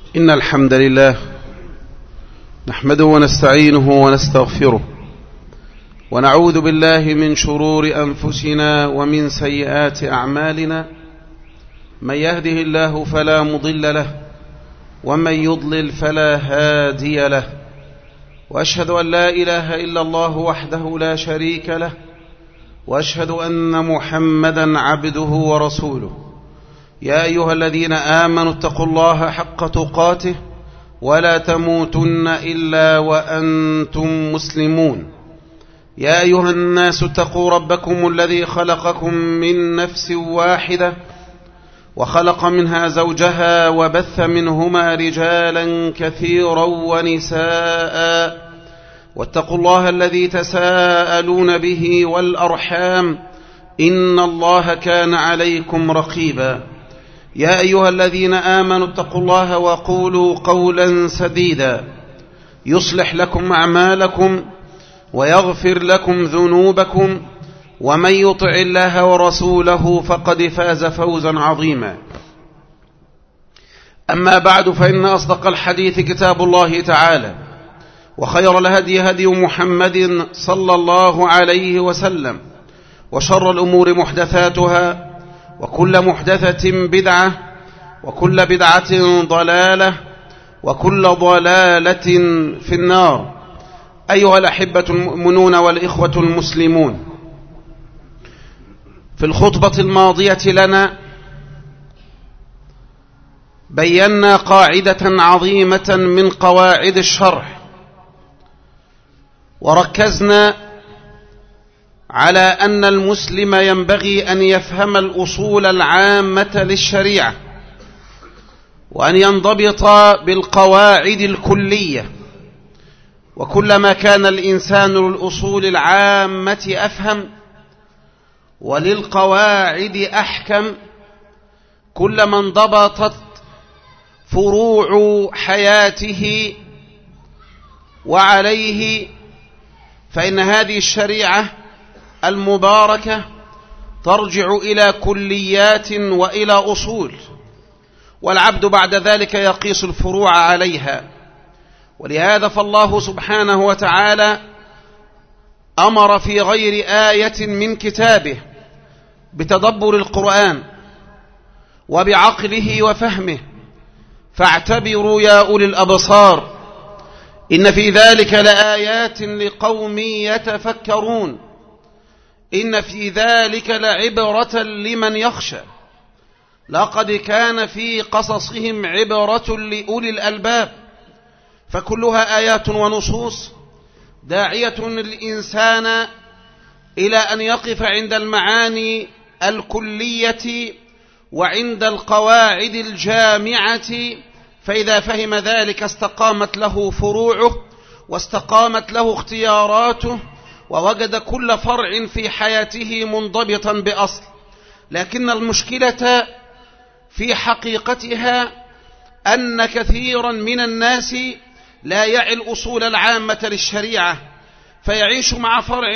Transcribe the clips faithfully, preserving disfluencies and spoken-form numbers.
إن الحمد لله نحمده ونستعينه ونستغفره ونعوذ بالله من شرور أنفسنا ومن سيئات أعمالنا. من يهده الله فلا مضل له ومن يضلل فلا هادي له، وأشهد أن لا إله إلا الله وحده لا شريك له، وأشهد أن محمدا عبده ورسوله. يا أيها الذين آمنوا اتقوا الله حق تقاته ولا تموتن إلا وأنتم مسلمون. يا أيها الناس اتقوا ربكم الذي خلقكم من نفس واحدة وخلق منها زوجها وبث منهما رجالا كثيرا ونساء، واتقوا الله الذي تساءلون به والأرحام إن الله كان عليكم رقيبا. يا أيها الذين آمنوا اتقوا الله وقولوا قولا سديدا يصلح لكم أعمالكم ويغفر لكم ذنوبكم، ومن يطع الله ورسوله فقد فاز فوزا عظيما. أما بعد، فإن أصدق الحديث كتاب الله تعالى، وخير الهدي هدي محمد صلى الله عليه وسلم، وشر الأمور محدثاتها، وكل محدثة بدعة، وكل بدعة ضلالة، وكل ضلالة في النار. أيها الأحبة المؤمنون والإخوة المسلمون، في الخطبة الماضية لنا بينا قاعدة عظيمة من قواعد الشرع، وركزنا على أن المسلم ينبغي أن يفهم الأصول العامة للشريعة، وأن ينضبط بالقواعد الكلية. وكلما كان الإنسان للأصول العامة أفهم وللقواعد أحكم، كلما انضبطت فروع حياته وعليه فإن هذه الشريعة المباركة ترجع إلى كليات وإلى أصول، والعبد بعد ذلك يقيس الفروع عليها. ولهذا فالله سبحانه وتعالى أمر في غير آية من كتابه بتدبر القرآن وبعقله وفهمه، فاعتبروا يا أولي الأبصار إن في ذلك لآيات لقوم يتفكرون، إن في ذلك لعبرة لمن يخشى، لقد كان في قصصهم عبرة لأولي الألباب. فكلها آيات ونصوص داعية الإنسان إلى أن يقف عند المعاني الكلية وعند القواعد الجامعة، فإذا فهم ذلك استقامت له فروعه واستقامت له اختياراته، ووجد كل فرع في حياته منضبطا بأصل. لكن المشكلة في حقيقتها أن كثيرا من الناس لا يعي الأصول العامة للشريعة، فيعيش مع فرع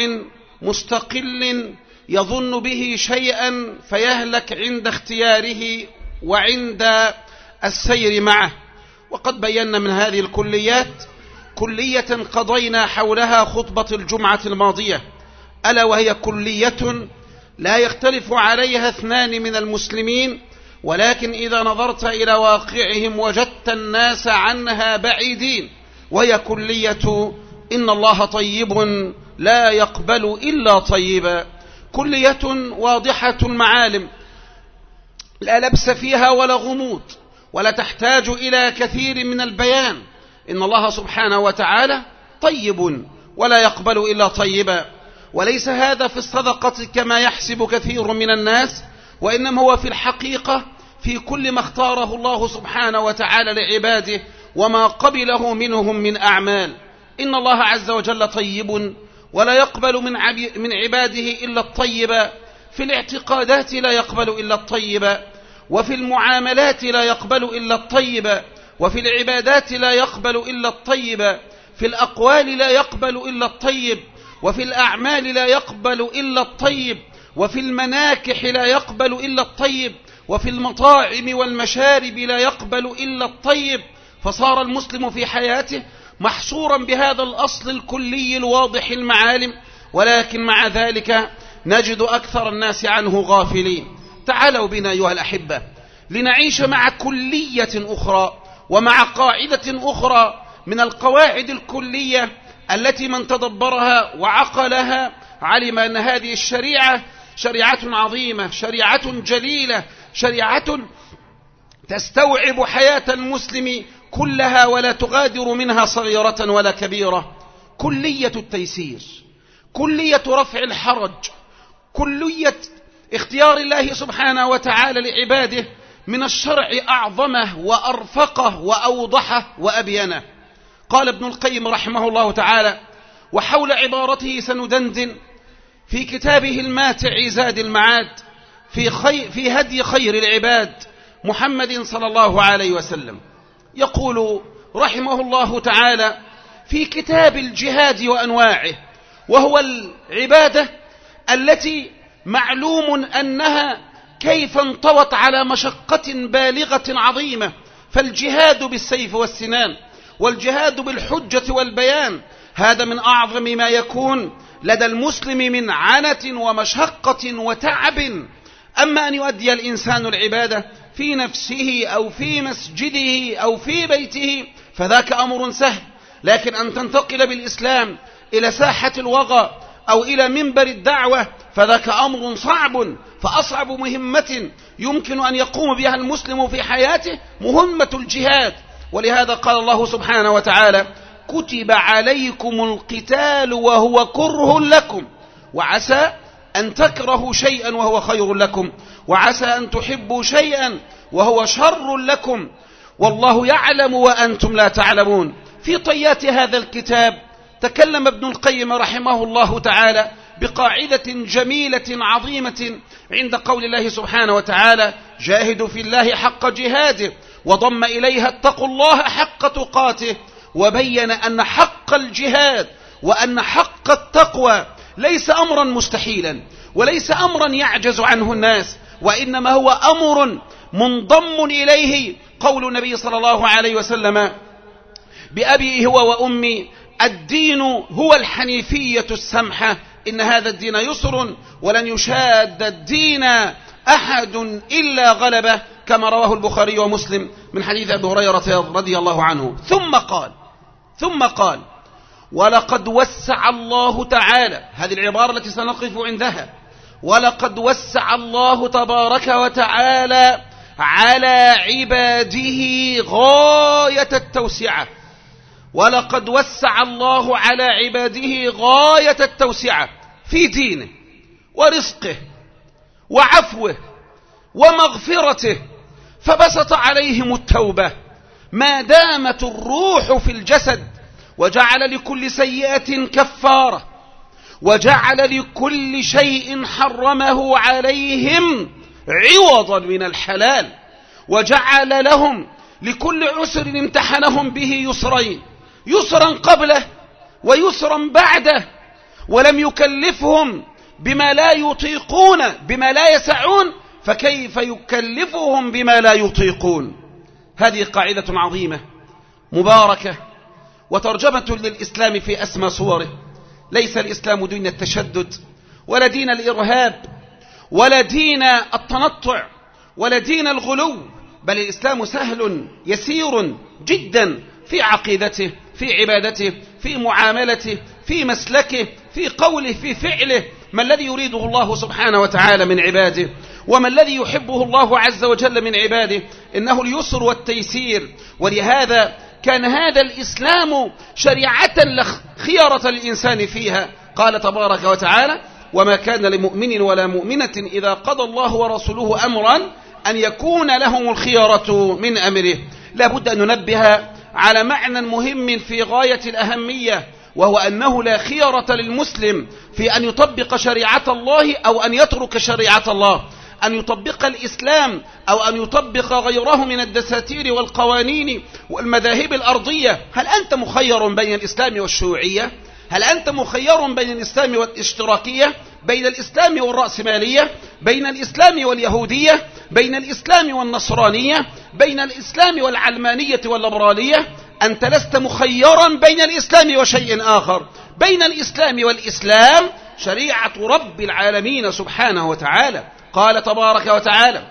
مستقل يظن به شيئا فيهلك عند اختياره وعند السير معه. وقد بينا من هذه الكليات كلية قضينا حولها خطبة الجمعة الماضية، ألا وهي كلية لا يختلف عليها اثنان من المسلمين، ولكن إذا نظرت إلى واقعهم وجدت الناس عنها بعيدين، وهي كلية إن الله طيب لا يقبل إلا طيبا. كلية واضحة المعالم لا لبس فيها ولا غموض، ولا تحتاج إلى كثير من البيان. إن الله سبحانه وتعالى طيب ولا يقبل إلا طيبا. وليس هذا في الصدقة كما يحسب كثير من الناس، وإنما هو في الحقيقة في كل ما اختاره الله سبحانه وتعالى لعباده وما قبله منهم من أعمال. إن الله عز وجل طيب ولا يقبل من من عباده إلا الطيب. في الاعتقادات لا يقبل إلا الطيب، وفي المعاملات لا يقبل إلا الطيب، وفي العبادات لا يقبل إلا الطيب، في الأقوال لا يقبل إلا الطيب، وفي الأعمال لا يقبل إلا الطيب، وفي المناكح لا يقبل إلا الطيب، وفي المطاعم والمشارب لا يقبل إلا الطيب. فصار المسلم في حياته محصورا بهذا الأصل الكلي الواضح المعالم، ولكن مع ذلك نجد أكثر الناس عنه غافلين. تعالوا بنا أيها الأحبة لنعيش مع كلية أخرى ومع قاعدة أخرى من القواعد الكلية التي من تدبرها وعقلها علم أن هذه الشريعة شريعة عظيمة، شريعة جليلة، شريعة تستوعب حياة المسلم كلها ولا تغادر منها صغيرة ولا كبيرة. كلية التيسير، كلية رفع الحرج، كلية اختيار الله سبحانه وتعالى لعباده من الشرع أعظمه وأرفقه وأوضحه وأبينه. قال ابن القيم رحمه الله تعالى، وحول عبارته سندندن في كتابه الماتع زاد المعاد في, خي في هدي خير العباد محمد صلى الله عليه وسلم، يقول رحمه الله تعالى في كتاب الجهاد وأنواعه، وهو العبادة التي معلوم أنها كيف انطوت على مشقة بالغة عظيمة، فالجهاد بالسيف والسنان والجهاد بالحجة والبيان هذا من أعظم ما يكون لدى المسلم من عنة ومشقة وتعب. أما أن يؤدي الإنسان العبادة في نفسه أو في مسجده أو في بيته فذاك أمر سهل، لكن أن تنتقل بالإسلام إلى ساحة الوغى أو إلى منبر الدعوة فذاك أمر صعب. فأصعب مهمة يمكن أن يقوم بها المسلم في حياته مهمة الجهاد. ولهذا قال الله سبحانه وتعالى كتب عليكم القتال وهو كره لكم وعسى أن تكرهوا شيئا وهو خير لكم وعسى أن تحبوا شيئا وهو شر لكم والله يعلم وأنتم لا تعلمون. في طيات هذا الكتاب تكلم ابن القيم رحمه الله تعالى بقاعدة جميلة عظيمة عند قول الله سبحانه وتعالى جاهدوا في الله حق جهاده، وضم إليها اتقوا الله حق تقاته، وبين أن حق الجهاد وأن حق التقوى ليس أمرا مستحيلا وليس أمرا يعجز عنه الناس، وإنما هو أمر منضم إليه قول النبي صلى الله عليه وسلم بأبي هو وأمي الدين هو الحنيفية السمحة إن هذا الدين يسر ولن يشاد الدين أحد إلا غلبه، كما رواه البخاري ومسلم من حديث أبي هريرة رضي الله عنه. ثم قال ثم قال ولقد وسع الله تعالى، هذه العبارة التي سنقف عندها، ولقد وسع الله تبارك وتعالى على عباده غاية التوسعة، ولقد وسع الله على عباده غاية التوسعة في دينه ورزقه وعفوه ومغفرته، فبسط عليهم التوبة ما دامت الروح في الجسد، وجعل لكل سيئة كفارة، وجعل لكل شيء حرمه عليهم عوضا من الحلال، وجعل لهم لكل عسر امتحنهم به يسرين، يسرا قبله ويسرا بعده، ولم يكلفهم بما لا يطيقون بما لا يسعون، فكيف يكلفهم بما لا يطيقون. هذه قاعدة عظيمة مباركة وترجمة للإسلام في أسمى صوره. ليس الإسلام دين التشدد ولا دين الإرهاب ولا دين التنطع ولا دين الغلو، بل الإسلام سهل يسير جدا في عقيدته، في عبادته، في معاملته، في مسلكه، في قوله، في فعله. ما الذي يريده الله سبحانه وتعالى من عباده، وما الذي يحبه الله عز وجل من عباده؟ إنه اليسر والتيسير. ولهذا كان هذا الإسلام شريعة خيرة الإنسان فيها. قال تبارك وتعالى وما كان لمؤمن ولا مؤمنة إذا قضى الله ورسوله أمرا أن يكون لهم الخيرة من أمره. لا بد أن ننبه على معنى مهم في غاية الأهمية، وهو أنه لا خيرة للمسلم في أن يطبق شريعة الله أو أن يترك شريعة الله، أن يطبق الإسلام أو أن يطبق غيره من الدساتير والقوانين والمذاهب الأرضية. هل أنت مخير بين الإسلام والشيوعية؟ هل أنت مخير بين الإسلام والاشتراكية؟ بين الإسلام والرأسمالية؟ بين الإسلام واليهودية؟ بين الإسلام والنصرانية، بين الإسلام والعلمانية والليبرالية، أنت لست مخيرا بين الإسلام وشيء آخر. بين الإسلام والإسلام شريعة رب العالمين سبحانه وتعالى. قال تبارك وتعالى: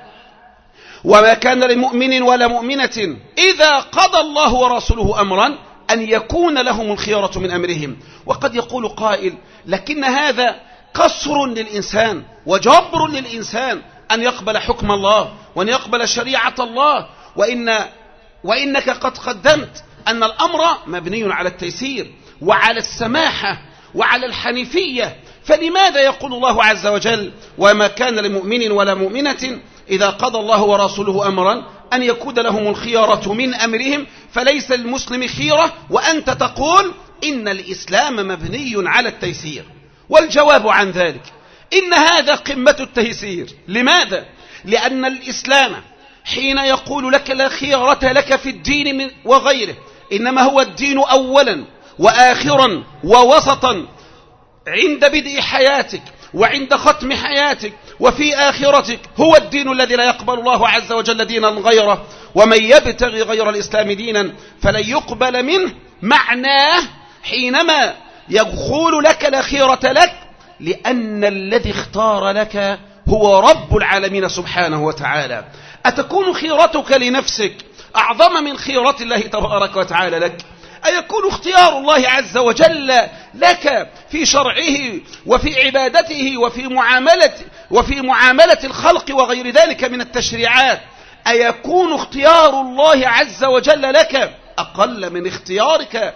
وما كان لمؤمن ولا مؤمنة إذا قضى الله ورسوله أمرا أن يكون لهم الخيرة من أمرهم. وقد يقول قائل: لكن هذا قصر للإنسان وجبر للإنسان أن يقبل حكم الله وأن يقبل شريعة الله، وإن وإنك قد قدمت أن الأمر مبني على التيسير وعلى السماحة وعلى الحنيفية، فلماذا يقول الله عز وجل: وما كان لمؤمن ولا مؤمنة إذا قضى الله ورسوله أمرا أن يكون لهم الخيرة من أمرهم، فليس للمسلم خيرة، وأنت تقول إن الإسلام مبني على التيسير؟ والجواب عن ذلك إن هذا قمة التيسير. لماذا؟ لأن الإسلام حين يقول لك لا خيرة لك في الدين وغيره، إنما هو الدين أولا وآخرا ووسطا عند بدء حياتك وعند ختم حياتك وفي آخرتك، هو الدين الذي لا يقبل الله عز وجل دينا غيره، ومن يبتغي غير الإسلام دينا فلن يقبل منه. معناه حينما يقول لك لا خيرة لك، لأن الذي اختار لك هو رب العالمين سبحانه وتعالى. أتكون خيرتك لنفسك أعظم من خيرة الله تبارك وتعالى لك؟ أيكون اختيار الله عز وجل لك في شرعه وفي عبادته وفي معاملة وفي معاملة الخلق وغير ذلك من التشريعات، أيكون اختيار الله عز وجل لك أقل من اختيارك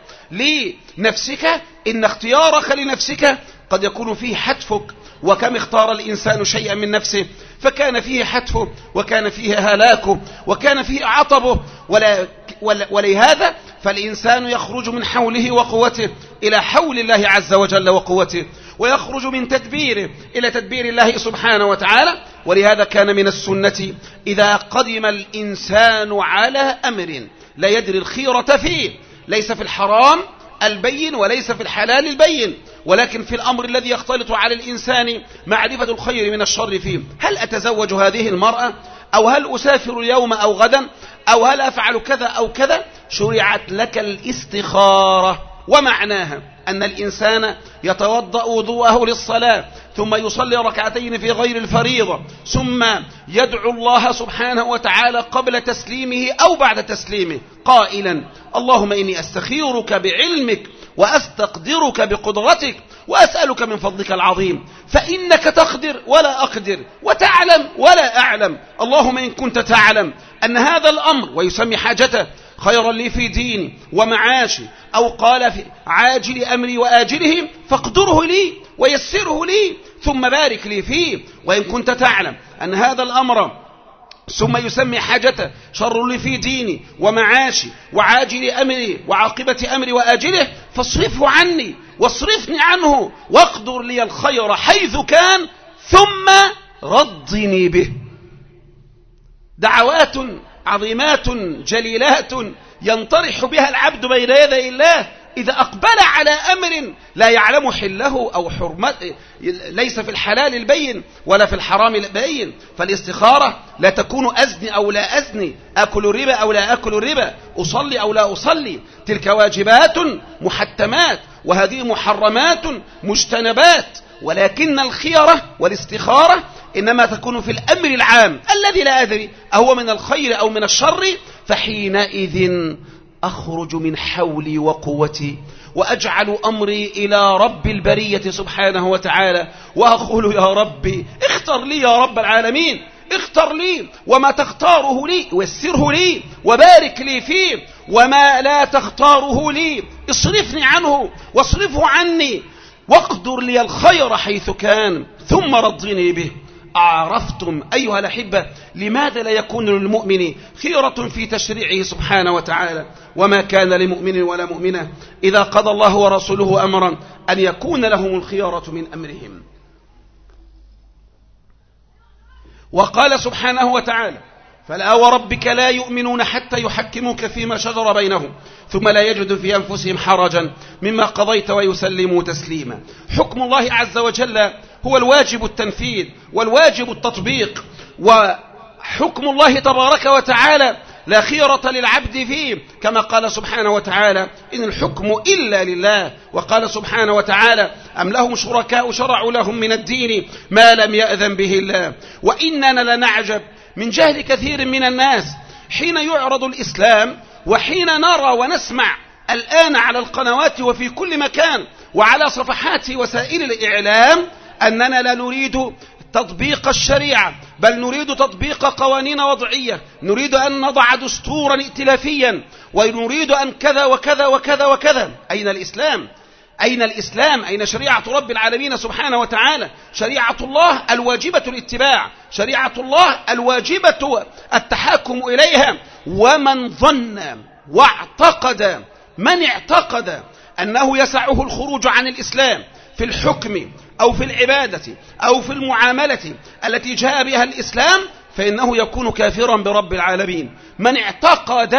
لنفسك؟ إن اختيارك لنفسك قد يكون فيه حتفك، وكم اختار الإنسان شيئا من نفسه فكان فيه حتفه وكان فيه هلاكه وكان فيه عطبه، ولا ولهذا فالإنسان يخرج من حوله وقوته إلى حول الله عز وجل وقوته، ويخرج من تدبيره إلى تدبير الله سبحانه وتعالى. ولهذا كان من السنة إذا قدم الإنسان على أمر لا يدري الخيرة فيه، ليس في الحرام البين وليس في الحلال البين، ولكن في الأمر الذي يختلط على الإنسان معرفة الخير من الشر فيه، هل أتزوج هذه المرأة، أو هل أسافر اليوم أو غدا، أو هل أفعل كذا أو كذا، شرعت لك الاستخارة. ومعناها أن الإنسان يتوضأ وضوءه للصلاة ثم يصلي ركعتين في غير الفريضة، ثم يدعو الله سبحانه وتعالى قبل تسليمه أو بعد تسليمه قائلا: اللهم إني أستخيرك بعلمك وأستقدرك بقدرتك وأسألك من فضلك العظيم، فإنك تقدر ولا أقدر وتعلم ولا أعلم. اللهم إن كنت تعلم أن هذا الأمر، ويسمي حاجته، خيرا لي في ديني ومعاشي، أو قال في عاجل أمري وآجله، فاقدره لي ويسره لي ثم بارك لي فيه. وإن كنت تعلم أن هذا الأمر، ثم يسمي حاجته، شر لي في ديني ومعاشي وعاجل أمري وعاقبة أمري وآجله، فاصرفه عني واصرفني عنه واقدر لي الخير حيث كان ثم رضني به. دعوات عظيمات جليلات ينطرح بها العبد بين يدي الله إذا أقبل على أمر لا يعلم حله أو حرمته، ليس في الحلال البين ولا في الحرام البين. فالاستخارة لا تكون أزني أو لا أزني، أكل الربا أو لا أكل الربا، أصلي أو لا أصلي، تلك واجبات محتمات وهذه محرمات مجتنبات. ولكن الخيرة والاستخارة إنما تكون في الأمر العام الذي لا أدري أهو من الخير أو من الشر، فحينئذ أخرج من حولي وقوتي وأجعل أمري إلى رب البرية سبحانه وتعالى، وأقول: يا ربي اختر لي يا رب العالمين، اختر لي، وما تختاره لي ويسره لي وبارك لي فيه، وما لا تختاره لي اصرفني عنه واصرفه عني واقدر لي الخير حيث كان ثم رضني به. أعرفتم أيها الأحبة لماذا لا يكون للمؤمن خيرة في تشريعه سبحانه وتعالى؟ وما كان لمؤمن ولا مؤمنة إذا قضى الله ورسوله أمرا أن يكون لهم الخيرة من أمرهم. وقال سبحانه وتعالى: فلا وربك لا يؤمنون حتى يحكموك فيما شجر بينهم ثم لا يجدوا في أنفسهم حرجا مما قضيت ويسلموا تسليما. حكم الله عز وجل هو الواجب التنفيذ والواجب التطبيق، وحكم الله تبارك وتعالى لا خيرة للعبد فيه، كما قال سبحانه وتعالى إن الحكم إلا لله. وقال سبحانه وتعالى أم لهم شركاء شرعوا لهم من الدين ما لم يأذن به الله. وإننا لنعجب من جهل كثير من الناس حين يعرض الإسلام، وحين نرى ونسمع الآن على القنوات وفي كل مكان وعلى صفحات وسائل الإعلام أننا لا نريد تطبيق الشريعة، بل نريد تطبيق قوانين وضعية، نريد أن نضع دستورا ائتلافيا، ونريد أن كذا وكذا وكذا وكذا. أين الإسلام؟ أين الإسلام؟ أين شريعة رب العالمين سبحانه وتعالى؟ شريعة الله الواجبة الاتباع، شريعة الله الواجبة التحاكم إليها. ومن ظن واعتقد، من اعتقد أنه يسعه الخروج عن الإسلام في الحكم أو في العبادة أو في المعاملة التي جاء بها الإسلام، فإنه يكون كافرا برب العالمين. من اعتقد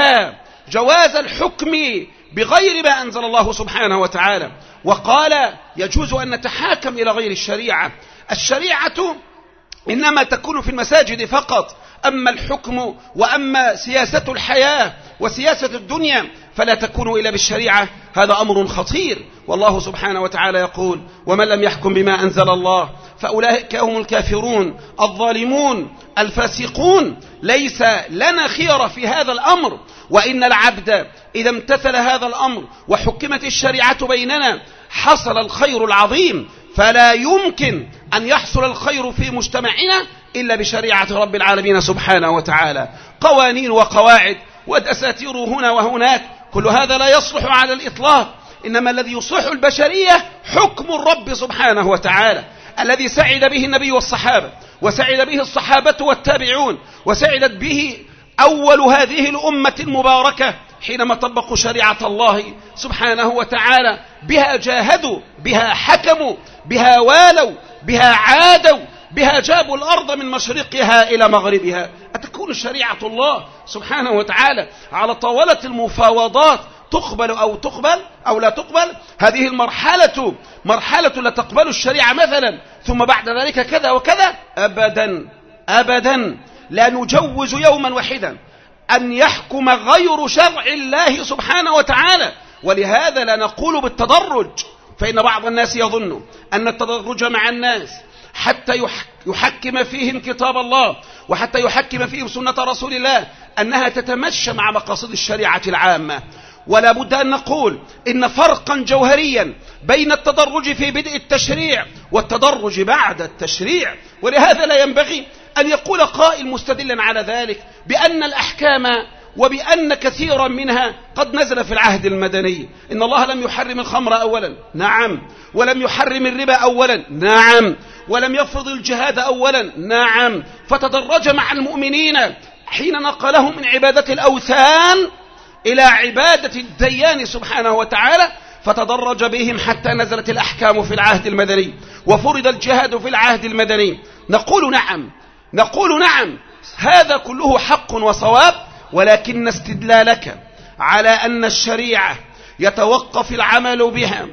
جواز الحكم بغير ما أنزل الله سبحانه وتعالى وقال يجوز أن نتحاكم إلى غير الشريعة، الشريعة إنما تكون في المساجد فقط، أما الحكم وأما سياسة الحياة وسياسة الدنيا فلا تكون إلا بالشريعة. هذا أمر خطير. والله سبحانه وتعالى يقول ومن لم يحكم بما أنزل الله فأولئك هم الكافرون الظالمون الفاسقون. ليس لنا خير في هذا الأمر، وإن العبد إذا امتثل هذا الأمر وحكمت الشريعة بيننا حصل الخير العظيم. فلا يمكن أن يحصل الخير في مجتمعنا إلا بشريعة رب العالمين سبحانه وتعالى. قوانين وقواعد ودساتير هنا وهناك، كل هذا لا يصلح على الإطلاق. إنما الذي يصلح البشرية حكم الرب سبحانه وتعالى الذي سعد به النبي والصحابة، وسعد به الصحابة والتابعون، وسعدت به أول هذه الأمة المباركة حينما طبقوا شريعة الله سبحانه وتعالى. بها جاهدوا، بها حكموا، بها والوا، بها عادوا، بها جابوا الأرض من مشرقها إلى مغربها. أتكون شريعة الله سبحانه وتعالى على طاولة المفاوضات تقبل أو تقبل أو لا تقبل؟ هذه المرحلة مرحلة لا تقبل الشريعة مثلا ثم بعد ذلك كذا وكذا؟ أبدا أبدا. لا نجوز يوما واحدا أن يحكم غير شرع الله سبحانه وتعالى. ولهذا لا نقول بالتدرج، فإن بعض الناس يظن أن التدرج مع الناس حتى يحكم فيهم كتاب الله وحتى يحكم فيهم سنة رسول الله أنها تتمشى مع مقاصد الشريعة العامة. ولا بد أن نقول إن فرقا جوهريا بين التدرج في بدء التشريع والتدرج بعد التشريع. ولهذا لا ينبغي أن يقول قائل مستدلا على ذلك بأن الأحكام وبأن كثيرا منها قد نزل في العهد المدني. إن الله لم يحرم الخمر أولا، نعم، ولم يحرم الربا أولا، نعم، ولم يفرض الجهاد أولا، نعم، فتدرج مع المؤمنين حين نقلهم من عبادة الأوثان إلى عبادة الديان سبحانه وتعالى، فتدرج بهم حتى نزلت الأحكام في العهد المدني وفرض الجهاد في العهد المدني. نقول نعم، نقول نعم، هذا كله حق وصواب، ولكن استدلالك على أن الشريعة يتوقف العمل بها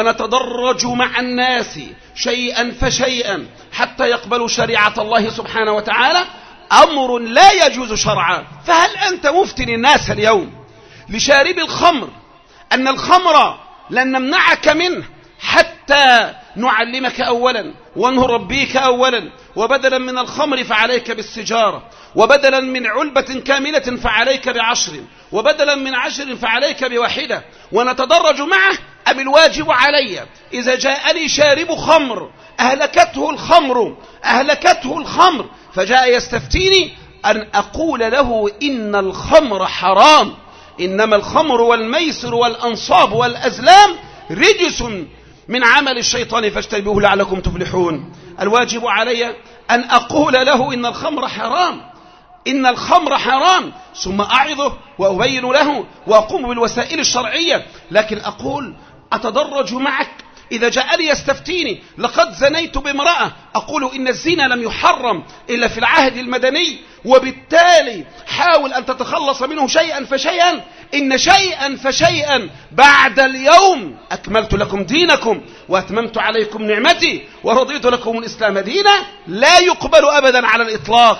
ونتدرج مع الناس شيئا فشيئا حتى يقبلوا شريعة الله سبحانه وتعالى أمر لا يجوز شرعا. فهل أنت مفتن الناس اليوم لشارب الخمر أن الخمر لن نمنعك منه حتى نعلمك أولا ونربيك أولا، وبدلا من الخمر فعليك بالسجارة، وبدلا من علبة كاملة فعليك بعشر، وبدلا من عشر فعليك بواحدة، ونتدرج معه؟ أم الواجب علي إذا جاءني شارب خمر أهلكته الخمر أهلكته الخمر فجاء يستفتيني أن أقول له إن الخمر حرام، إنما الخمر والميسر والأنصاب والأزلام رجس من عمل الشيطان فاجتنبوه لعلكم تفلحون؟ الواجب علي أن أقول له إن الخمر حرام، إن الخمر حرام، ثم أعظه وأبين له وأقوم بالوسائل الشرعية. لكن أقول أتدرج معك إذا جاءني يستفتيني لقد زنيت بامرأة، أقول إن الزنا لم يحرم إلا في العهد المدني، وبالتالي حاول أن تتخلص منه شيئا فشيئا. إن شيئا فشيئا بعد اليوم أكملت لكم دينكم وأتممت عليكم نعمتي ورضيت لكم الإسلام دينا لا يقبل أبدا على الإطلاق.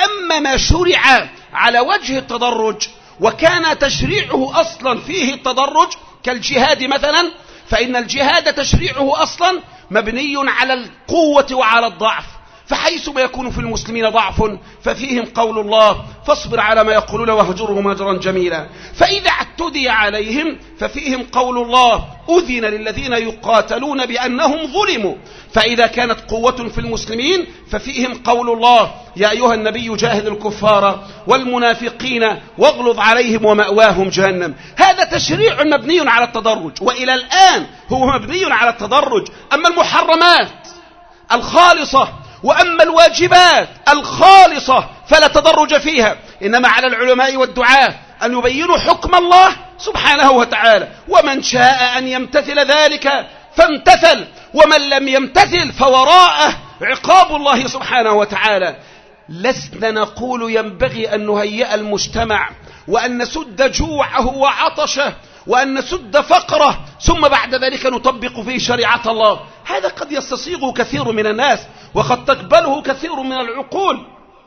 أما ما شرع على وجه التدرج وكان تشريعه أصلا فيه التدرج كالجهاد مثلا، فإن الجهاد تشريعه أصلا مبني على القوة وعلى الضعف، فحيث ما يكون في المسلمين ضعف ففيهم قول الله فاصبر على ما يقولون واهجرهم هجرا جميلا، فإذا اعتدي عليهم ففيهم قول الله أذن للذين يقاتلون بأنهم ظلموا، فإذا كانت قوة في المسلمين ففيهم قول الله يا أيها النبي جاهد الكفار والمنافقين واغلظ عليهم ومأواهم جهنم. هذا تشريع مبني على التدرج، وإلى الآن هو مبني على التدرج. أما المحرمات الخالصة وأما الواجبات الخالصة فلا تدرج فيها، إنما على العلماء والدعاة أن يبينوا حكم الله سبحانه وتعالى، ومن شاء أن يمتثل ذلك فامتثل، ومن لم يمتثل فوراءه عقاب الله سبحانه وتعالى. لسنا نقول ينبغي أن نهيئ المجتمع وأن نسد جوعه وعطشه وأن نسد فقره ثم بعد ذلك نطبق فيه شريعة الله، هذا قد يستصيغه كثير من الناس وقد تقبله كثير من العقول،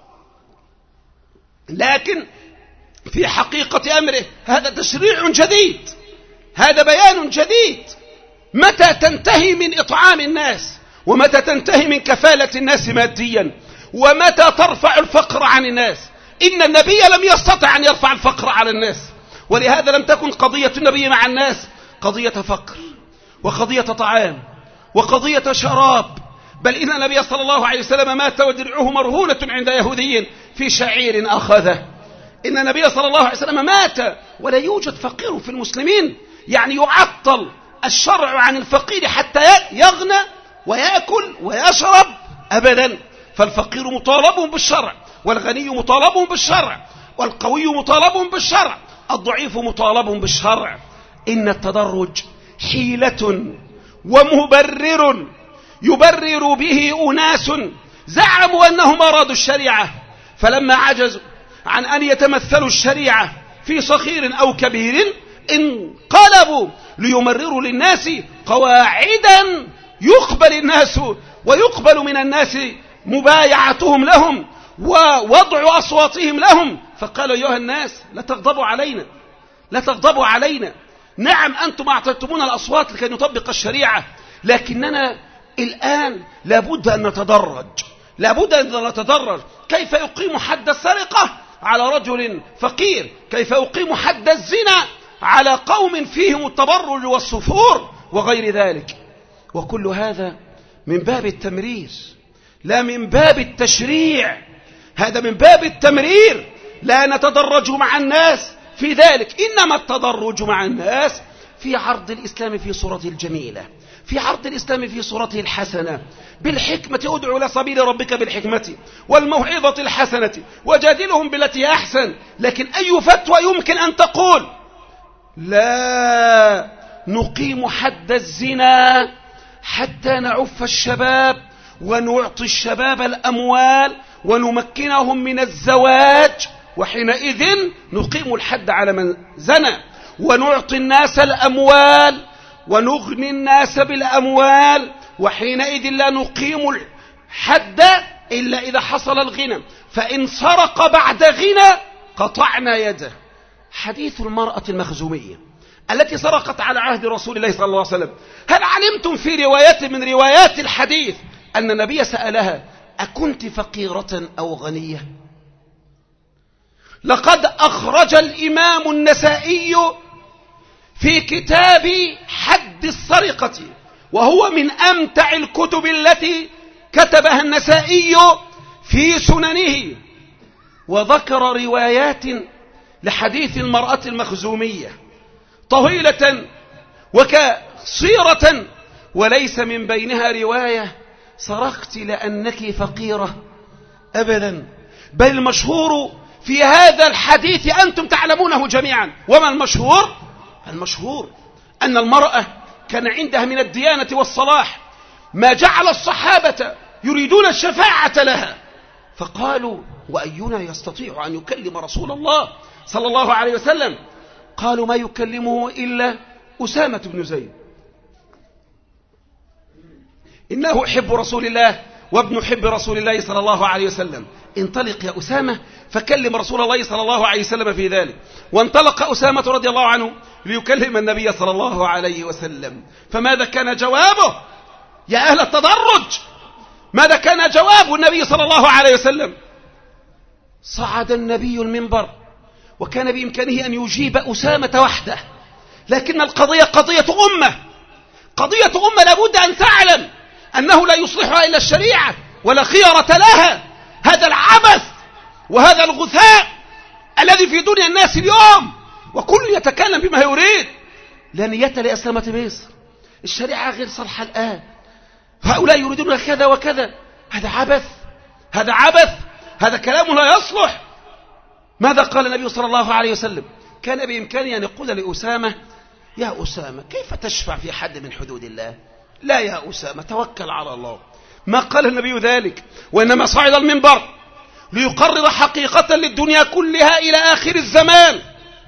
لكن في حقيقة أمره هذا تشريع جديد، هذا بيان جديد. متى تنتهي من إطعام الناس، ومتى تنتهي من كفالة الناس ماديا، ومتى ترفع الفقر عن الناس؟ إن النبي لم يستطع أن يرفع الفقر على الناس، ولهذا لم تكن قضية النبي مع الناس قضية فقر وقضية طعام وقضية شراب، بل إن النبي صلى الله عليه وسلم مات ودرعه مرهونة عند يهودي في شعير أخذه. إن النبي صلى الله عليه وسلم مات ولا يوجد فقير في المسلمين، يعني يعطل الشرع عن الفقير حتى يغنى ويأكل ويشرب أبدا، فالفقير مطالب بالشرع، والغني مطالب بالشرع، والقوي مطالب بالشرع، الضعيف مطالب بالشرع. إن التدرج حيلة ومبرر يبرر به أناس زعموا أنهم أرادوا الشريعة، فلما عجزوا عن أن يتمثلوا الشريعة في صغير أو كبير انقلبوا ليمرروا للناس قواعدا يقبل الناس ويقبل من الناس مبايعتهم لهم ووضع أصواتهم لهم، فقالوا أيها الناس لا تغضبوا علينا، لا تغضبوا علينا، نعم أنتم أعطيتمونا الأصوات لكي نطبق الشريعة، لكننا الآن لابد أن نتدرج، لابد أن نتدرج. كيف يقيم حد السرقة على رجل فقير؟ كيف يقيم حد الزنا على قوم فيهم التبرج والسفور وغير ذلك؟ وكل هذا من باب التمرير لا من باب التشريع، هذا من باب التمرير، لا نتدرج مع الناس في ذلك، إنما التدرج مع الناس في عرض الإسلام في صورته الجميلة، في عرض الإسلام في صورته الحسنة، بالحكمة ادعو إلى سبيل ربك بالحكمة والموعظة الحسنة وجادلهم بالتي أحسن. لكن أي فتوى يمكن أن تقول لا نقيم حد الزنا حتى نعف الشباب ونعطي الشباب الأموال ونمكنهم من الزواج، وحينئذ نقيم الحد على من زنى، ونعطي الناس الأموال ونغني الناس بالأموال، وحينئذ لا نقيم الحد إلا إذا حصل الغنى، فإن سرق بعد غنى قطعنا يده. حديث المرأة المخزومية التي سرقت على عهد رسول الله صلى الله عليه وسلم، هل علمتم في روايات من روايات الحديث أن النبي سألها أكنت فقيرة أو غنية؟ لقد أخرج الإمام النسائي في كتاب حد السرقة، وهو من أمتع الكتب التي كتبها النسائي في سننه، وذكر روايات لحديث المرأة المخزومية طويلة وكصيرة، وليس من بينها رواية سرقت لأنك فقيرة أبدا، بل المشهور في هذا الحديث أنتم تعلمونه جميعا. وما المشهور؟ المشهور أن المرأة كان عندها من الديانة والصلاح ما جعل الصحابة يريدون الشفاعة لها، فقالوا وأينا يستطيع أن يكلم رسول الله صلى الله عليه وسلم؟ قالوا ما يكلمه إلا أسامة بن زيد، إنه حب رسول الله وابن حب رسول الله صلى الله عليه وسلم. انطلق يا أسامة فكلم رسول الله صلى الله عليه وسلم في ذلك. وانطلق أسامة رضي الله عنه ليكلم النبي صلى الله عليه وسلم. فماذا كان جوابه يا أهل التدرج؟ ماذا كان جواب النبي صلى الله عليه وسلم؟ صعد النبي المنبر وكان بإمكانه أن يجيب أسامة وحده، لكن القضية قضية أمة، قضية أمة لابد أن تعلم أنه لا يصلحها إلا الشريعة ولا خيرة لها. هذا العبث وهذا الغثاء الذي في دنيا الناس اليوم، وكل يتكلم بما يريد. لا نية لأسلمة مصر، الشريعة غير صالحة الآن، هؤلاء يريدون كذا وكذا. هذا عبث، هذا عبث، هذا كلام لا يصلح. ماذا قال النبي صلى الله عليه وسلم؟ كان بإمكانه أن يقول لأسامة: يا أسامة كيف تشفع في حد من حدود الله؟ لا يا أسامة، توكل على الله. ما قال النبي ذلك، وإنما صعد المنبر ليقرر حقيقة للدنيا كلها إلى آخر الزمان.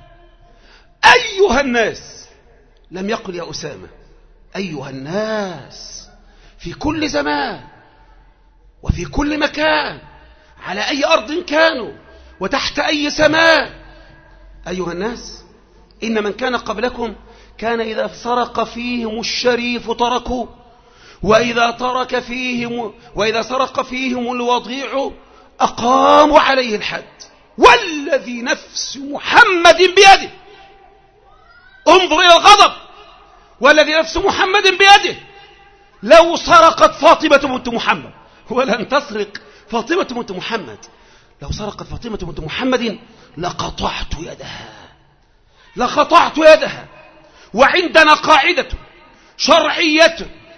أيها الناس، لم يقل يا أسامة أيها الناس في كل زمان وفي كل مكان، على أي أرض كانوا وتحت أي سماء. أيها الناس، إن من كان قبلكم كان إذا سرق فيهم الشريف تركوا، وإذا ترك فيهم وإذا سرق فيهم الوضيع أقاموا عليه الحد. والذي نفس محمد بيده، انظر إلى الغضب، والذي نفس محمد بيده لو سرقت فاطمة بنت محمد، ولن تسرق فاطمة بنت محمد، لو سرقت فاطمة بنت محمد لقطعت يدها، لقطعت يدها. وعندنا قاعدة شرعية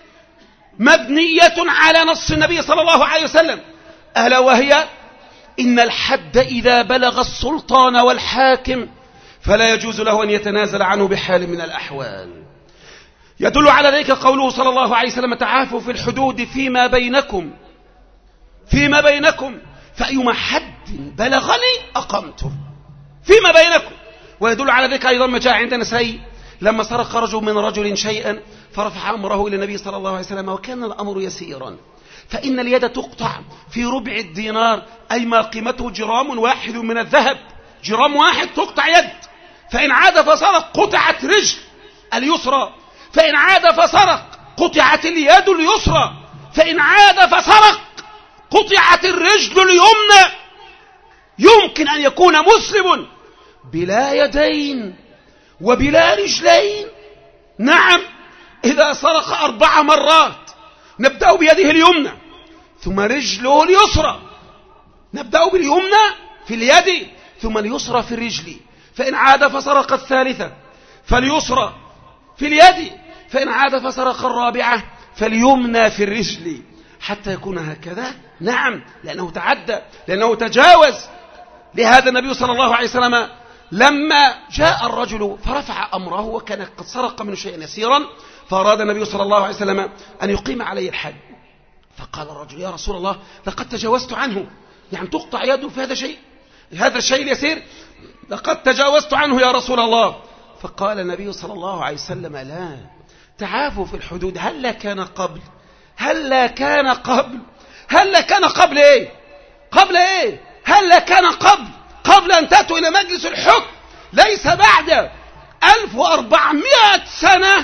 مبنية على نص النبي صلى الله عليه وسلم، ألا وهي: إن الحد إذا بلغ السلطان والحاكم فلا يجوز له أن يتنازل عنه بحال من الأحوال. يدل على ذلك قوله صلى الله عليه وسلم: تعافوا في الحدود فيما بينكم فيما بينكم فأيما حد بلغني أقمته فيما بينكم. ويدل على ذلك أيضا ما جاء عند النسائي لما سرق رجل من رجل شيئا فرفع أمره إلى النبي صلى الله عليه وسلم وكان الأمر يسيرا، فإن اليد تقطع في ربع الدينار، أي ما قيمته جرام واحد من الذهب، جرام واحد تقطع يد. فإن عاد فسرق قطعت رجل اليسرى، فإن عاد فسرق قطعت اليد اليسرى، فإن عاد فسرق قطعت الرجل اليمنى. يمكن أن يكون مسلم بلا يدين وبلا رجلين؟ نعم، إذا سرق أربع مرات نبدأ بيده اليمنى ثم رجله اليسرى، نبدأ باليمنى في اليد ثم اليسرى في الرجل. فإن عاد فسرق الثالثة فاليسرى في اليد، فإن عاد فسرق الرابعة فاليمنى في الرجل، حتى يكون هكذا. نعم، لأنه تعدى، لأنه تجاوز. لهذا النبي صلى الله عليه وسلم لما جاء الرجل فرفع أمره وكان قد سرق منه شيئا يسيرا، فأراد النبي صلى الله عليه وسلم أن يقيم عليه الحد، فقال الرجل: يا رسول الله لقد تجاوزت عنه، يعني تقطع يده في هذا شيء هذا الشيء اليسير، لقد تجاوزت عنه يا رسول الله. فقال النبي صلى الله عليه وسلم: لا، تعافوا في الحدود. هل كان قبل هل كان قبل هل كان قبل ايه قبل ايه هل كان قبل قبل أن تأتوا إلى مجلس الحكم، ليس بعد ألف وأربعمائة سنة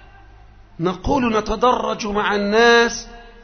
نقول نتدرج مع الناس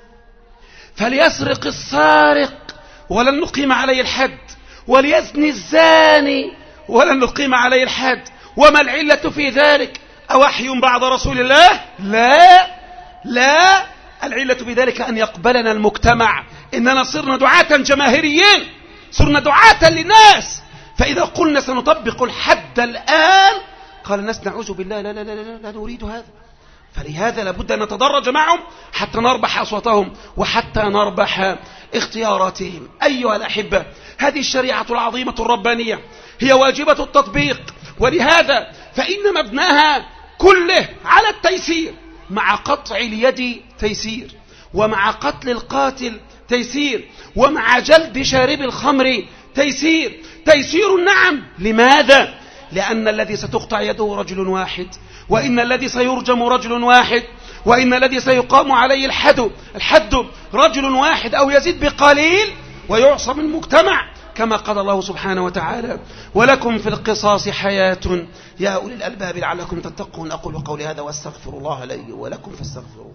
فليسرق السارق ولن نقيم عليه الحد، وليزني الزاني ولن نقيم عليه الحد. وما العلة في ذلك؟ أوحي بعد رسول الله؟ لا لا، العلة بذلك أن يقبلنا المجتمع. إننا صرنا دعاة جماهيريين، صرنا دعاة للناس. فإذا قلنا سنطبق الحد الآن قال الناس: نعوذ بالله، لا لا لا لا, لا نريد هذا. فلهذا لابد أن نتدرج معهم حتى نربح أصواتهم وحتى نربح اختياراتهم. أيها الأحبة، هذه الشريعة العظيمة الربانية هي واجبة التطبيق، ولهذا فإن مبناها كله على التيسير، مع قطع اليد تيسير، ومع قتل القاتل تيسير، ومع جلد شارب الخمر تيسير. تيسير نعم. لماذا؟ لأن الذي ستقطع يده رجل واحد، وإن الذي سيرجم رجل واحد، وإن الذي سيقام عليه الحد الحد رجل واحد أو يزيد بقليل ويعصم المجتمع، كما قال الله سبحانه وتعالى: ولكم في القصاص حياة يا أولي الألباب لعلكم تتقون. أقول قولي هذا واستغفر الله لي ولكم فاستغفروه.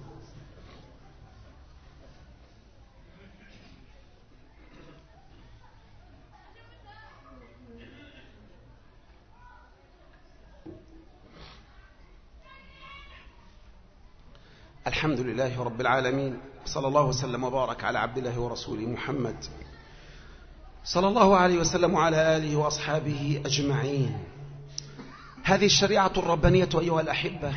الحمد لله رب العالمين، صلى الله وسلم وبارك على عبد الله ورسوله محمد صلى الله عليه وسلم وعلى آله وأصحابه أجمعين. هذه الشريعة الربانية أيها الأحبة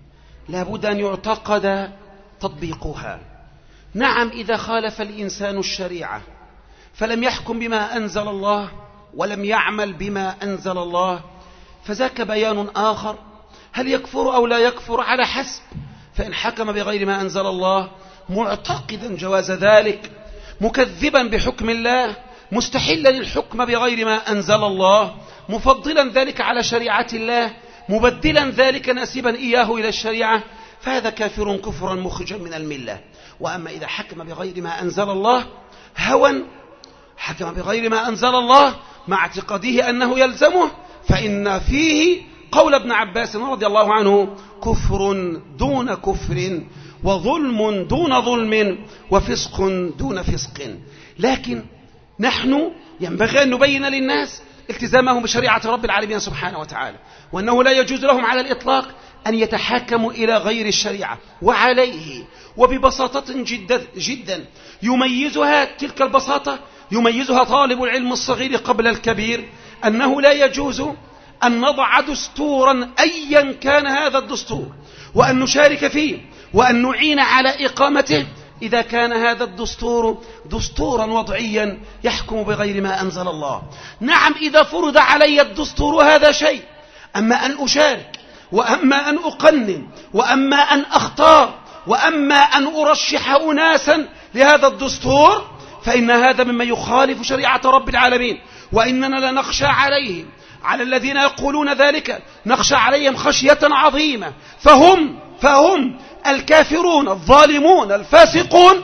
لا بد أن يعتقد تطبيقها. نعم، إذا خالف الإنسان الشريعة فلم يحكم بما أنزل الله ولم يعمل بما أنزل الله فذاك بيان آخر، هل يكفر أو لا يكفر على حسب. فإن حكم بغير ما أنزل الله معتقدا جواز ذلك، مكذبا بحكم الله، مستحلا الحكم بغير ما أنزل الله، مفضلا ذلك على شريعة الله، مبدلا ذلك ناسبا إياه إلى الشريعة، فهذا كافر كفرا مخرجا من الملة. وأما إذا حكم بغير ما أنزل الله هوى، حكم بغير ما أنزل الله مع اعتقاده أنه يلزمه، فإن فيه قول ابن عباس رضي الله عنه: كفر دون كفر وظلم دون ظلم وفسق دون فسق. لكن نحن ينبغي أن نبين للناس التزامهم بشريعة رب العالمين سبحانه وتعالى، وأنه لا يجوز لهم على الإطلاق أن يتحاكموا إلى غير الشريعة. وعليه وببساطة جدا جدا يميزها تلك البساطة يميزها طالب العلم الصغير قبل الكبير، أنه لا يجوز أن نضع دستورا أيا كان هذا الدستور وأن نشارك فيه وأن نعين على إقامته إذا كان هذا الدستور دستورا وضعيا يحكم بغير ما أنزل الله. نعم، إذا فرض علي الدستور هذا شيء، أما أن أشارك وأما أن أقنن وأما أن أختار وأما أن أرشح أناسا لهذا الدستور فإن هذا مما يخالف شريعة رب العالمين، وإننا لنخشى عليهم، على الذين يقولون ذلك نخشى عليهم خشية عظيمة، فهم فهم الكافرون الظالمون الفاسقون،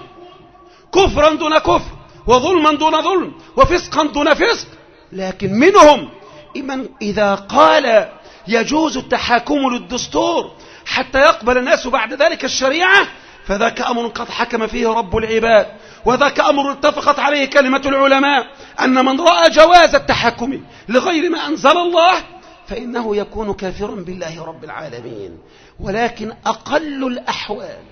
كفرا دون كفر وظلما دون ظلم وفسقا دون فسق. لكن منهم من إذا قال يجوز التحاكم للدستور حتى يقبل الناس بعد ذلك الشريعة، فذاك أمر قد حكم فيه رب العباد، وذاك أمر اتفقت عليه كلمة العلماء، أن من رأى جواز التحكم لغير ما أنزل الله فإنه يكون كافرا بالله رب العالمين. ولكن أقل الأحوال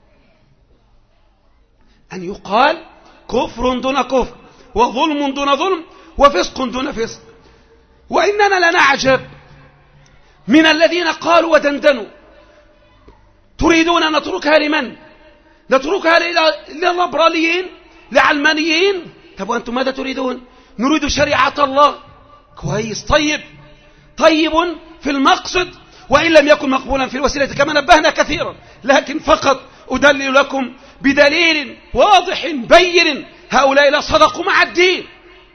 أن يقال كفر دون كفر وظلم دون ظلم وفسق دون فسق. وإننا لنعجب من الذين قالوا ودندنوا: تريدون أن نتركها لمن؟ نتركها للليبراليين لعلمانيين؟ طب وأنتم ماذا تريدون؟ نريد شريعة الله. كويس، طيب طيب في المقصد وإن لم يكن مقبولا في الوسيلة كما نبهنا كثيرا، لكن فقط أدلل لكم بدليل واضح بين: هؤلاء لا صدقوا مع الدين،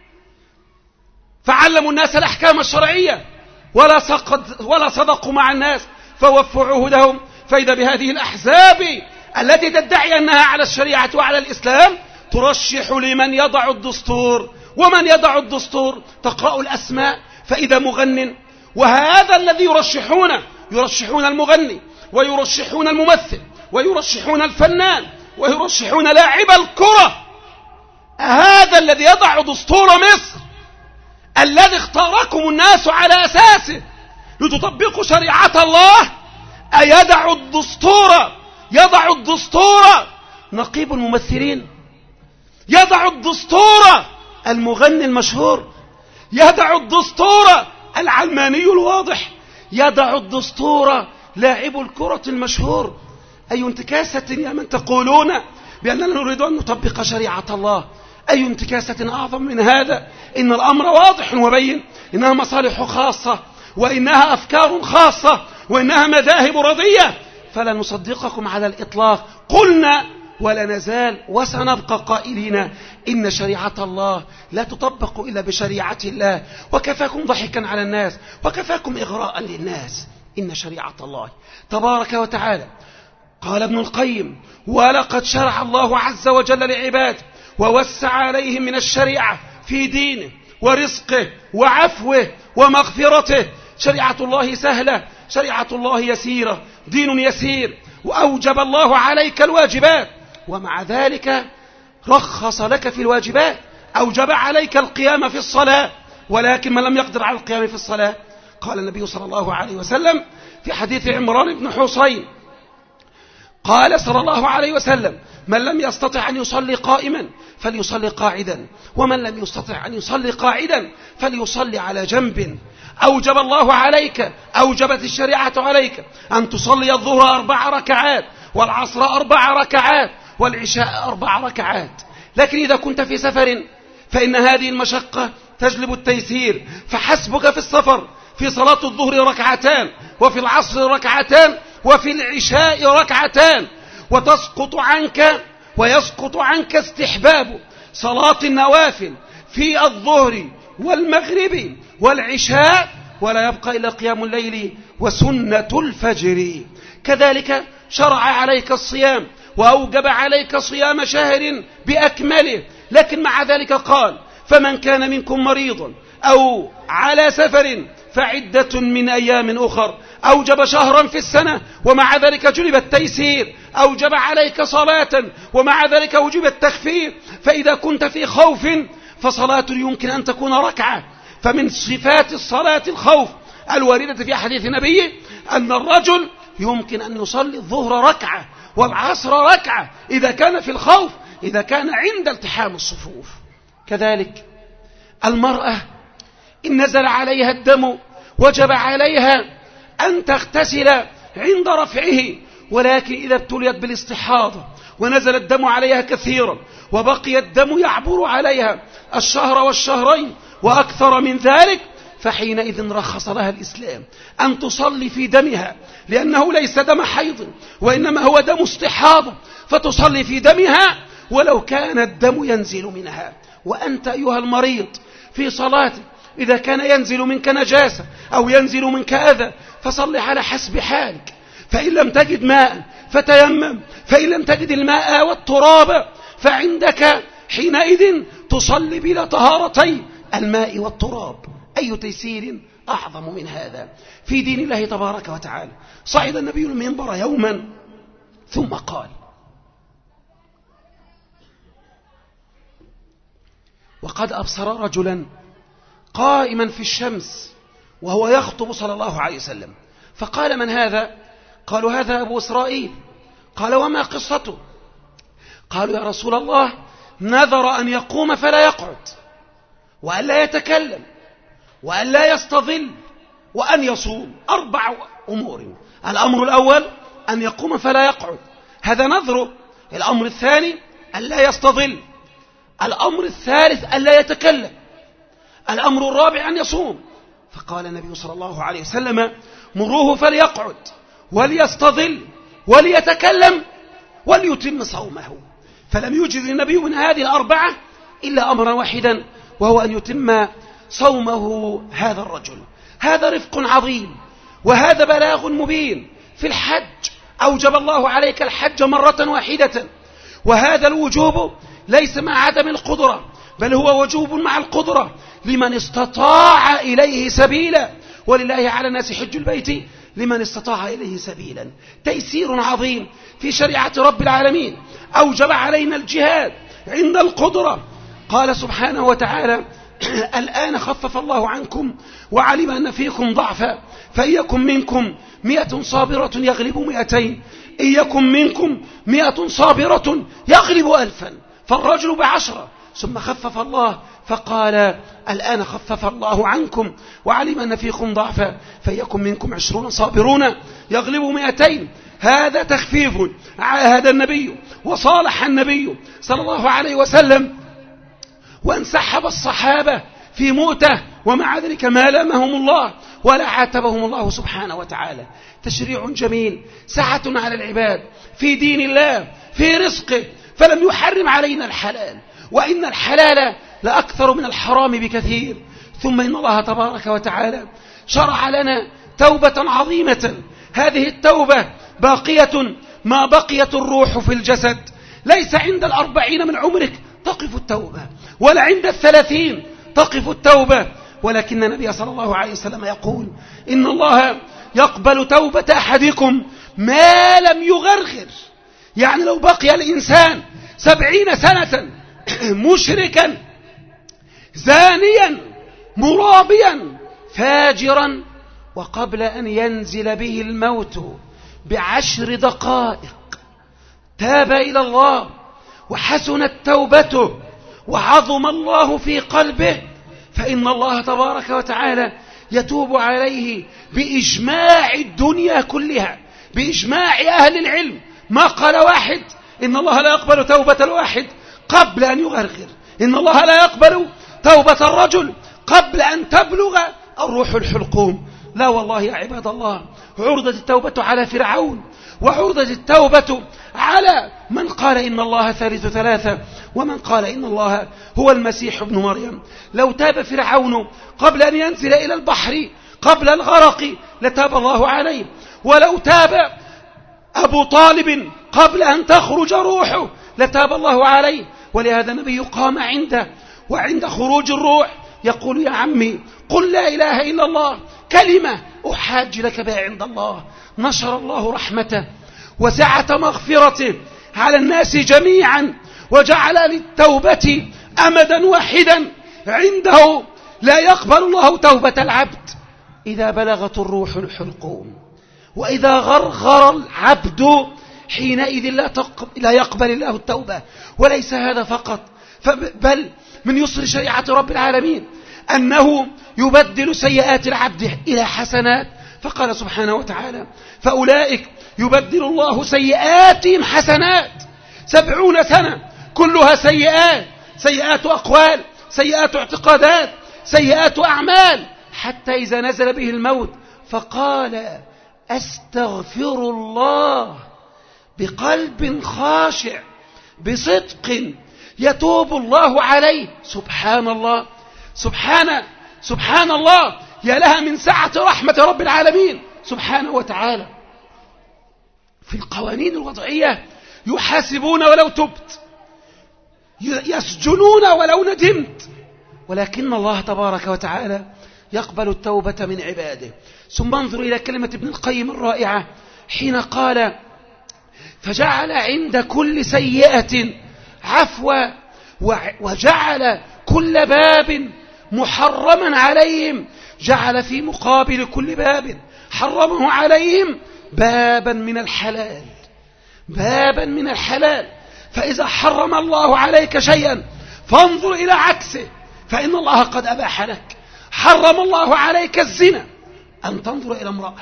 فعلموا الناس الأحكام الشرعية ولا صدق ولا صدقوا مع الناس فوفوا عهودهم. فإذا بهذه الأحزاب التي تدعي أنها على الشريعة وعلى الإسلام ترشح لمن يضع الدستور، ومن يضع الدستور تقرأ الأسماء، فإذا مغن، وهذا الذي يرشحون يرشحون المغني ويرشحون الممثل ويرشحون الفنان ويرشحون لاعب الكرة، هذا الذي يضع دستور مصر الذي اختاركم الناس على أساسه لتطبقوا شريعة الله، أيدع الدستور يضع الدستور نقيب الممثلين، يضع الدستور المغني المشهور، يضع الدستور العلماني الواضح، يضع الدستور لاعب الكرة المشهور. أي انتكاسة يا من تقولون بأننا نريد أن نطبق شريعة الله، أي انتكاسة أعظم من هذا؟ إن الأمر واضح وبين، إنها مصالح خاصة وإنها أفكار خاصة وإنها مذاهب رضية، فلا نصدقكم على الإطلاق. قلنا ولا نزال وسنبقى قائلين: إن شريعة الله لا تطبق إلا بشريعة الله، وكفاكم ضحكا على الناس وكفاكم إغراء للناس. إن شريعة الله تبارك وتعالى قال ابن القيم: ولقد شرع الله عز وجل لعباده ووسع عليهم من الشريعة في دينه ورزقه وعفوه ومغفرته. شريعة الله سهلة، شريعة الله يسيرة، دين يسير، وأوجب الله عليك الواجبات، ومع ذلك رخص لك في الواجبات، أوجب عليك القيام في الصلاة، ولكن من لم يقدر على القيام في الصلاة قال النبي صلى الله عليه وسلم في حديث عمران بن حصين قال صلى الله عليه وسلم: من لم يستطع أن يصلي قائما فليصلي قاعدا، ومن لم يستطع أن يصلي قاعدا فليصلي على جنب. أوجب الله عليك، أوجبت الشريعة عليك أن تصلي الظهر أربع ركعات، والعصر أربع ركعات، والعشاء أربع ركعات. لكن إذا كنت في سفر فإن هذه المشقة تجلب التيسير، فحسبك في السفر في صلاة الظهر ركعتان، وفي العصر ركعتان، وفي العشاء ركعتان، وتسقط عنك ويسقط عنك استحباب صلاة النوافل في الظهر والمغرب والعشاء، ولا يبقى إلا قيام الليل وسنة الفجر. كذلك شرع عليك الصيام وأوجب عليك صيام شهر بأكمله، لكن مع ذلك قال: فمن كان منكم مريضا أو على سفر فعدة من أيام أخر. أوجب شهرا في السنة ومع ذلك جلب التيسير، أوجب عليك صلاة ومع ذلك وجب التخفيف. فإذا كنت في خوف فصلاة يمكن أن تكون ركعة. فمن صفات الصلاة الخوف الواردة في حديث النبي أن الرجل يمكن أن يصلي الظهر ركعة والعصر ركعة إذا كان في الخوف، إذا كان عند التحام الصفوف. كذلك المرأة إن نزل عليها الدم وجب عليها أن تغتسل عند رفعه، ولكن إذا ابتليت بالاستحاضة ونزل الدم عليها كثيرا وبقي الدم يعبر عليها الشهر والشهرين وأكثر من ذلك، فحينئذ رخص لها الإسلام أن تصلي في دمها، لأنه ليس دم حيض وإنما هو دم استحاضة، فتصلي في دمها ولو كان الدم ينزل منها. وأنت أيها المريض في صلاتك إذا كان ينزل منك نجاسة أو ينزل منك أذى فصل على حسب حالك، فإن لم تجد ماء فتيمم، فإن لم تجد الماء والتراب فعندك حينئذ تصلي بلا طهارتين الماء والتراب. أي تيسير أعظم من هذا في دين الله تبارك وتعالى. صعد النبي المنبر يوما ثم قال: وقد أبصر رجلا قائما في الشمس وهو يخطب صلى الله عليه وسلم، فقال: من هذا؟ قالوا: هذا أبو إسرائيل. قال: وما قصته؟ قالوا: يا رسول الله، نذر أن يقوم فلا يقعد، وأن لا يتكلم، وأن لا يستظل، وأن يصوم. أربع أمور. الأمر الأول أن يقوم فلا يقعد، هذا نذره. الأمر الثاني أن لا يستظل. الأمر الثالث أن لا يتكلم. الأمر الرابع أن يصوم. فقال النبي صلى الله عليه وسلم: مروه فليقعد وليستظل وليتكلم وليتم صومه. فلم يوجد النبي من هذه الأربعة إلا أمرا واحدا، وهو أن يتم صومه هذا الرجل. هذا رفق عظيم وهذا بلاغ مبين. في الحج أوجب الله عليك الحج مرة واحدة، وهذا الوجوب ليس مع عدم القدرة، بل هو وجوب مع القدرة لمن استطاع إليه سبيلا، ولله على الناس حج البيت لمن استطاع إليه سبيلا. تيسير عظيم في شريعة رب العالمين. أوجب علينا الجهاد عند القدرة. قال سبحانه وتعالى: الآن خفف الله عنكم وعلم أن فيكم ضعفا فإن يكن منكم مئة صابرة يغلب مئتين، إن يكن منكم مئة صابرة يغلب ألفا، فالرجل بعشرة. ثم خفف الله فقال: الآن خفف الله عنكم وعلم أن فيكم ضعفا فإن يكن منكم عشرون صابرون يغلب مئتين. هذا تخفيف. عاهد النبي وصالح النبي صلى الله عليه وسلم وانسحب الصحابة في مؤتة، ومع ذلك ما لامهم الله ولا عاتبهم الله سبحانه وتعالى. تشريع جميل، سعة على العباد في دين الله في رزقه، فلم يحرم علينا الحلال، وإن الحلال لأكثر من الحرام بكثير. ثم إن الله تبارك وتعالى شرع لنا توبة عظيمة. هذه التوبة باقية ما بقيت الروح في الجسد. ليس عند الأربعين من عمرك تقف التوبة، ولا عند الثلاثين تقف التوبة، ولكن النبي صلى الله عليه وسلم يقول إن الله يقبل توبة أحدكم ما لم يغرغر. يعني لو بقي الإنسان سبعين سنة مشركا زانيا مرابيا فاجرا، وقبل أن ينزل به الموت بعشر دقائق تاب إلى الله وحسنت توبته وعظم الله في قلبه، فإن الله تبارك وتعالى يتوب عليه بإجماع الدنيا كلها، بإجماع أهل العلم. ما قال واحد إن الله لا يقبل توبة الواحد قبل أن يغرغر، إن الله لا يقبل توبة الرجل قبل أن تبلغ الروح الحلقوم. لا والله يا عباد الله، عرضت التوبة على فرعون، وعرضت التوبة على من قال إن الله ثالث ثلاثة، ومن قال إن الله هو المسيح ابن مريم. لو تاب فرعون قبل أن ينزل إلى البحر قبل الغرق لتاب الله عليه، ولو تاب أبو طالب قبل أن تخرج روحه لتاب الله عليه. ولهذا النبي قام عنده وعند خروج الروح يقول يا عمي قل لا إله إلا الله كلمة أحاج لك بها عند الله. نشر الله رحمته وسعة مغفرته على الناس جميعا، وجعل للتوبة أمدا واحدا عنده. لا يقبل الله توبة العبد إذا بلغت الروح الحلقوم، وإذا غرغر العبد حينئذ لا, لا يقبل الله التوبة. وليس هذا فقط، بل من يسر شريعة رب العالمين أنه يبدل سيئات العبد إلى حسنات، فقال سبحانه وتعالى فأولئك يبدل الله سيئاتهم حسنات. سبعون سنة كلها سيئات، سيئات أقوال، سيئات اعتقادات، سيئات أعمال، حتى إذا نزل به الموت فقال أستغفر الله بقلب خاشع بصدق يتوب الله عليه. سبحان الله، سبحان سبحان الله، يا لها من سعة رحمة رب العالمين سبحانه وتعالى. في القوانين الوضعية يحاسبون ولو تبت، يسجنون ولو ندمت، ولكن الله تبارك وتعالى يقبل التوبة من عباده. ثم انظر إلى كلمة ابن القيم الرائعة حين قال فجعل عند كل سيئة عفوا، وجعل كل باب محرما عليهم، جعل في مقابل كل باب حرمه عليهم بابا من الحلال، بابا من الحلال. فإذا حرم الله عليك شيئا فانظر إلى عكسه، فإن الله قد أباح لك. حرم الله عليك الزنا، أن تنظر إلى امرأة،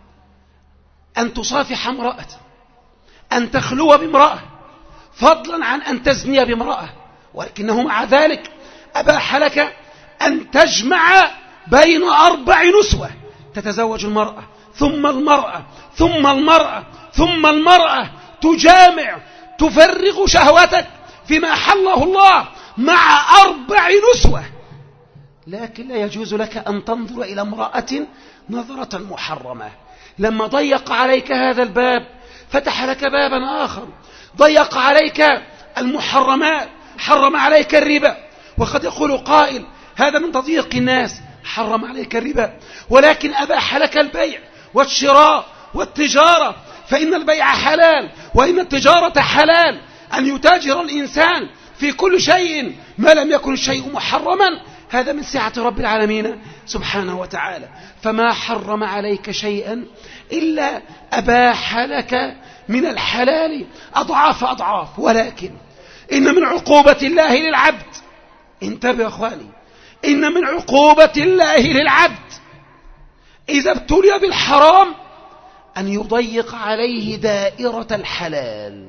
أن تصافح امرأة، أن تخلو بامرأة، فضلا عن أن تزني بامرأة، ولكنه مع ذلك أباح لك أن تجمع بين أربع نسوة، تتزوج المرأة ثم المرأة ثم المرأة ثم المرأة، تجامع، تفرغ شهوتك فيما حله الله مع أربع نسوة. لكن لا يجوز لك أن تنظر إلى امرأة نظرة محرمة. لما ضيق عليك هذا الباب فتح لك بابا آخر، ضيق عليك المحرمات، حرم عليك الربا. وقد يقول قائل هذا من تضييق الناس، حرم عليك الربا ولكن أباح لك البيع والشراء والتجارة، فإن البيع حلال وإن التجارة حلال، أن يتاجر الإنسان في كل شيء ما لم يكن الشيء محرما، هذا من سعة رب العالمين سبحانه وتعالى. فما حرم عليك شيئا إلا أباح لك من الحلال أضعاف أضعاف. ولكن إن من عقوبة الله للعبد، انتبه يا أخواني، إن من عقوبة الله للعبد إذا ابتلي بالحرام أن يضيق عليه دائرة الحلال،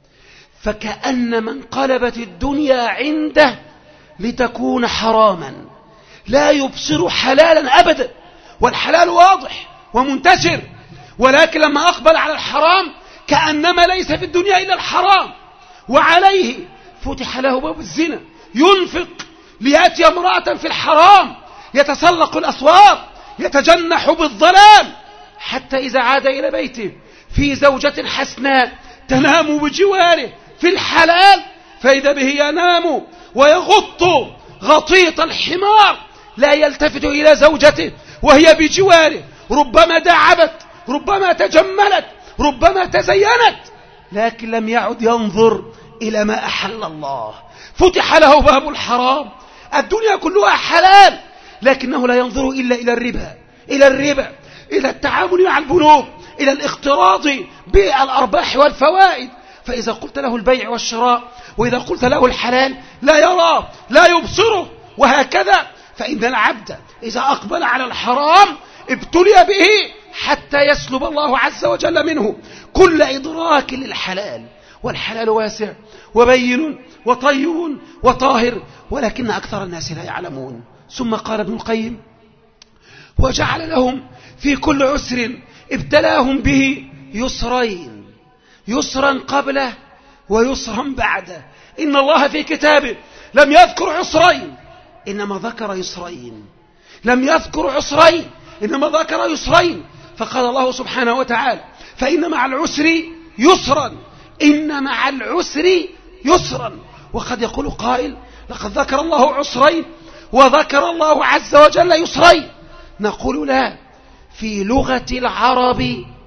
فكأنما انقلبت الدنيا عنده لتكون حراما، لا يبصر حلالا أبدا، والحلال واضح ومنتشر، ولكن لما أقبل على الحرام كأنما ليس في الدنيا إلا الحرام، وعليه فتح له باب الزنا، ينفق ليأتي امرأة في الحرام، يتسلق الأسواق، يتجنح بالظلام، حتى إذا عاد إلى بيته في زوجة حسناء تنام بجواره في الحلال فإذا به ينام ويغط غطيط الحمار لا يلتفت إلى زوجته وهي بجواره، ربما دعبت، ربما تجملت، ربما تزينت، لكن لم يعد ينظر إلى ما أحل الله. فتح له باب الحرام، الدنيا كلها حلال، لكنه لا ينظر إلا إلى الربا، إلى الربا، إلى التعامل مع البنوك، إلى الاقتراض بالأرباح والفوائد. فإذا قلت له البيع والشراء وإذا قلت له الحلال لا يراه، لا يبصره، وهكذا. فإن العبد إذا أقبل على الحرام ابتلي به حتى يسلب الله عز وجل منه كل إدراك للحلال. والحلال واسع وبين وطيب وطاهر، ولكن أكثر الناس لا يعلمون. ثم قال ابن القيم: وجعل لهم في كل عسر ابتلاهم به يسرين، يسرا قبله ويسرا بعده. إن الله في كتابه لم يذكر عسرين إنما ذكر يسرين، لم يذكر عسرين إنما ذكر يسرين. فقال الله سبحانه وتعالى: فإن مع العسر يسرا، إن مع العسر يسرا. وقد يقول قائل: لقد ذكر الله عسرين وذكر الله عز وجل يسرين. نقول: لا، في لغة العرب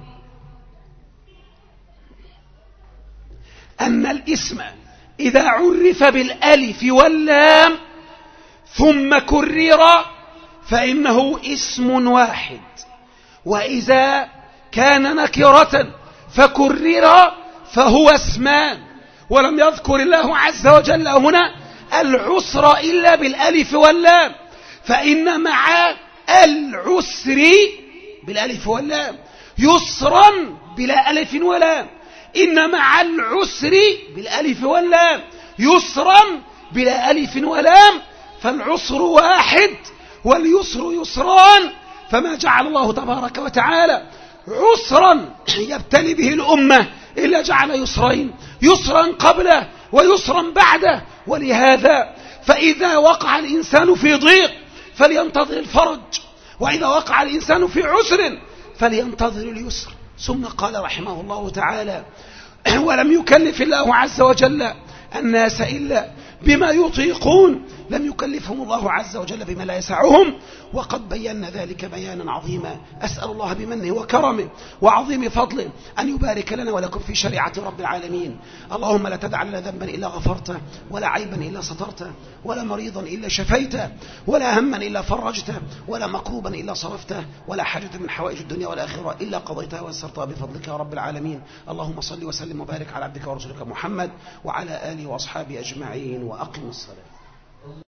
أن الاسم إذا عرف بالألف واللام ثم كرر فإنه اسم واحد، وإذا كان نكرة فكرر فهو اسمان. ولم يذكر الله عز وجل هنا العسر إلا بالألف واللام، فإن مع العسر بالألف واللام يسرا بلا ألف ولام، إن مع العسر بالألف واللام يسرا بلا ألف ولام. فالعسر واحد واليسر يسران، فما جعل الله تبارك وتعالى عسرا يبتلي به الأمة إلا جعل يسرين، يسرا قبله ويسرا بعده. ولهذا فإذا وقع الإنسان في ضيق فلينتظر الفرج، وإذا وقع الإنسان في عسر فلينتظر اليسر. ثم قال رحمه الله تعالى: ولم يكلف الله عز وجل الناس إلا بما يطيقون، لم يكلفهم الله عز وجل بما لا يسعهم، وقد بينا ذلك بيانا عظيما. أسأل الله بمنه وكرمه وعظيم فضله أن يبارك لنا ولكم في شريعة رب العالمين. اللهم لا تدع لنا ذنبا إلا غفرته، ولا عيبا إلا سترته، ولا مريضا إلا شفيته، ولا هما إلا فرجته، ولا مكروبا إلا صرفته، ولا حاجة من حوائج الدنيا والآخرة إلا قضيتها ويسرتها بفضلك يا رب العالمين. اللهم صل وسلم وبارك على عبدك ورسولك محمد وعلى آله وأصحابه أجمعين، وأقم الصلاة.